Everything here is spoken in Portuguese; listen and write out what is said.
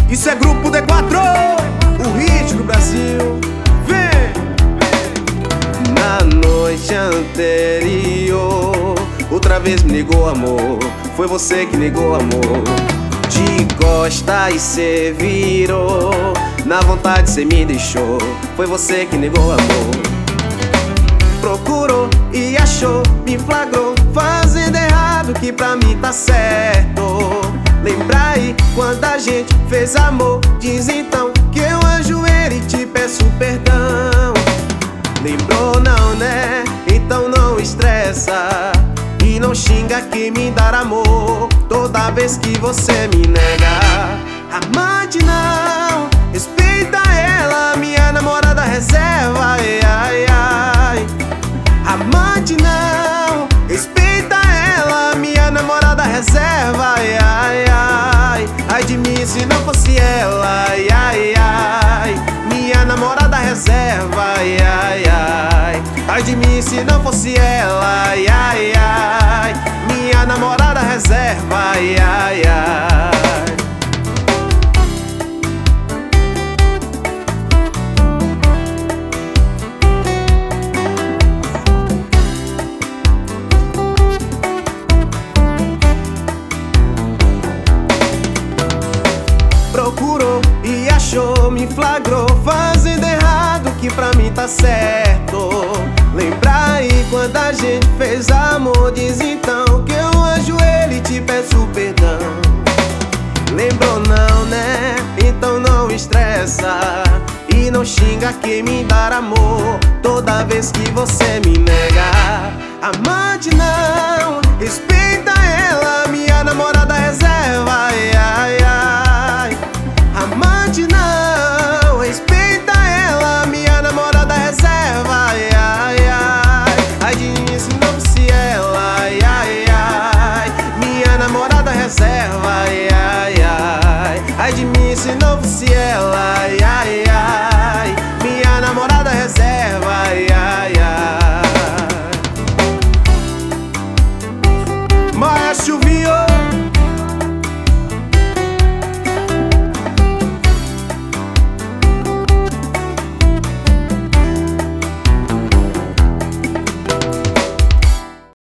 Isso é Grupo D4, o hit do Brasil. Vem! Na noite anterior, outra vez me negou amor. Foi você que negou amor. De costas cê virou, na vontade cê me deixou. Foi você que negou amor. Procurou e achou, me flagrou, fazendo errado que pra mim tá certo. Lembra aí quando a gente fez amor? Diz então que eu ajoelho e te peço perdão. Lembrou não, né? Então não estressa e não xinga que me dar amor toda vez que você me nega. Amante não, respeita ela, minha namorada reserva. Ai, ai, ai. Amante não, respeita ela, minha namorada reserva. Ai, ai, ai. Ai de mim se não fosse ela. Ai, ai, ai. Minha namorada reserva. Ai, ai, ai. Ai de mim se não fosse ela. Ai, ai, ai. Minha namorada reserva. Ai, ai, ai. Procurou e achou, me flagrou, fazendo errado que pra mim tá certo. Lembra aí quando a gente fez amor? Diz então que eu ajoelho e te peço perdão. Lembrou não, né? Então não estressa e não xinga quem me dar amor toda vez que você me nega. Amante não,